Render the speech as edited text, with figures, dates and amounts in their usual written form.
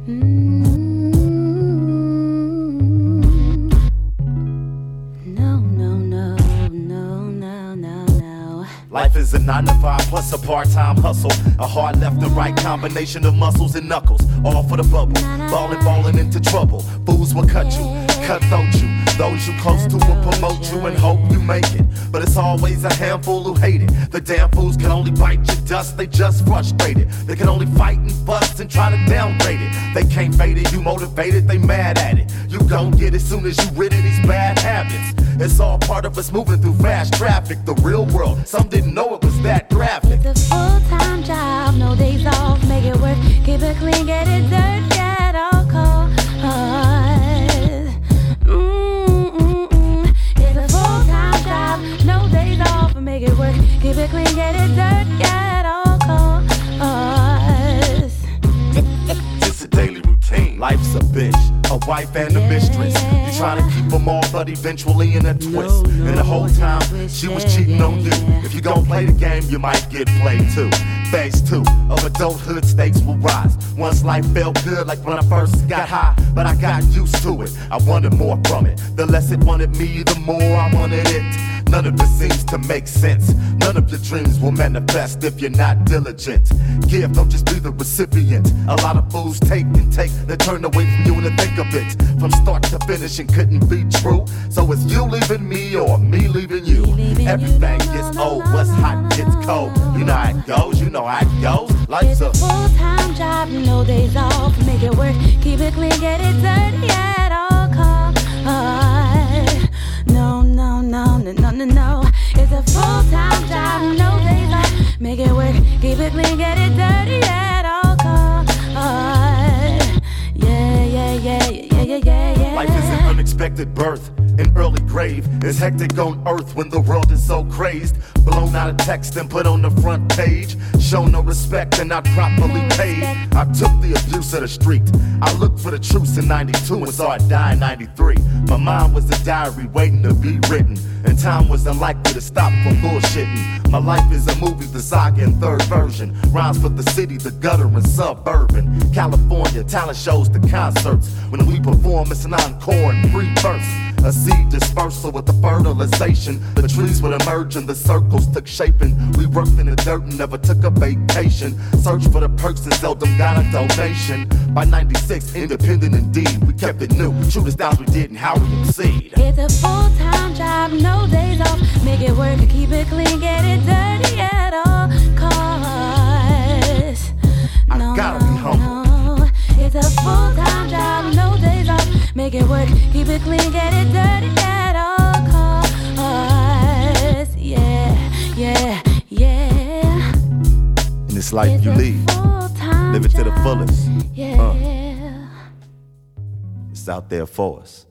Life is a 9 to 5 plus a part-time hustle. A hard left and right combination of muscles and knuckles. All for the bubble. Ballin' into trouble. Fools will cut you, cutthroat you. Those you close to will promote you and hope you make it. But it's always a handful who hate it. The damn fools can only bite your dust, they just frustrated. They can only fight and fuss and try to downgrade it. They can't fade it, you motivated, they mad at it. You gon' get it soon as you rid of these bad habits. It's all part of us moving through fast traffic. The real world, some didn't know it was that graphic. It's a full-time job, no days off, make it work, keep it clean, get it dirty at all costs. It's a full-time job, no days off, make it work, keep it clean, get it dirty at all costs. It's a daily routine. Life's a bitch, a wife and a mistress. You trying to keep them all, but eventually in a twist. And the whole time, she was cheating on you. If you gon' play the game, you might get played too. Phase 2 of adulthood, stakes will rise. Once life felt good, like when I first got high, but I got used to it. I wanted more from it. The less it wanted me, the more I wanted it. None of it seems to make sense. None of your dreams will manifest if you're not diligent. Give, don't just be the recipient. A lot of fools take and take, they turn away from you and they think of it. From start to finish and couldn't be true. So it's you leaving me or me leaving you. Everything gets old, what's hot gets cold. You know how it goes, you know how it goes. Life's a full-time job, no days off, make it work, keep it clean, get it dirty at all costs. No. It's a full-time job, no days off, make it work, keep it clean, get it dirty at all costs. Yeah. Life is an unexpected birth, an early grave. It's hectic on earth when the world is so crazed. Blown out of text and put on the front page. Show no respect and not properly paid. I took the abuse of the street. I looked for the truth in 92 and saw it die in 93. My mind was a diary waiting to be written, and time was unlikely to stop from bullshitting. My life is a movie, the saga in third version. Rhymes for the city, the gutter, and suburban. California, talent shows, the concerts. When we perform, it's an encore and free verse. A seed dispersal with the fertilization. The trees would emerge and the circles took shaping. We worked in the dirt and never took a vacation. Searched for the perks and seldom got a donation. By 96, independent indeed. We kept it new, true to styles we did and how we exceed. It's a full-time job, no days off, make it work, keep it clean, get it dirty at all costs. I gotta be humble. It's a full-time job, no days off, make it work, keep it clean, get it dirty at all costs. Yeah. In this life you lead, live it to the fullest. It's out there for us.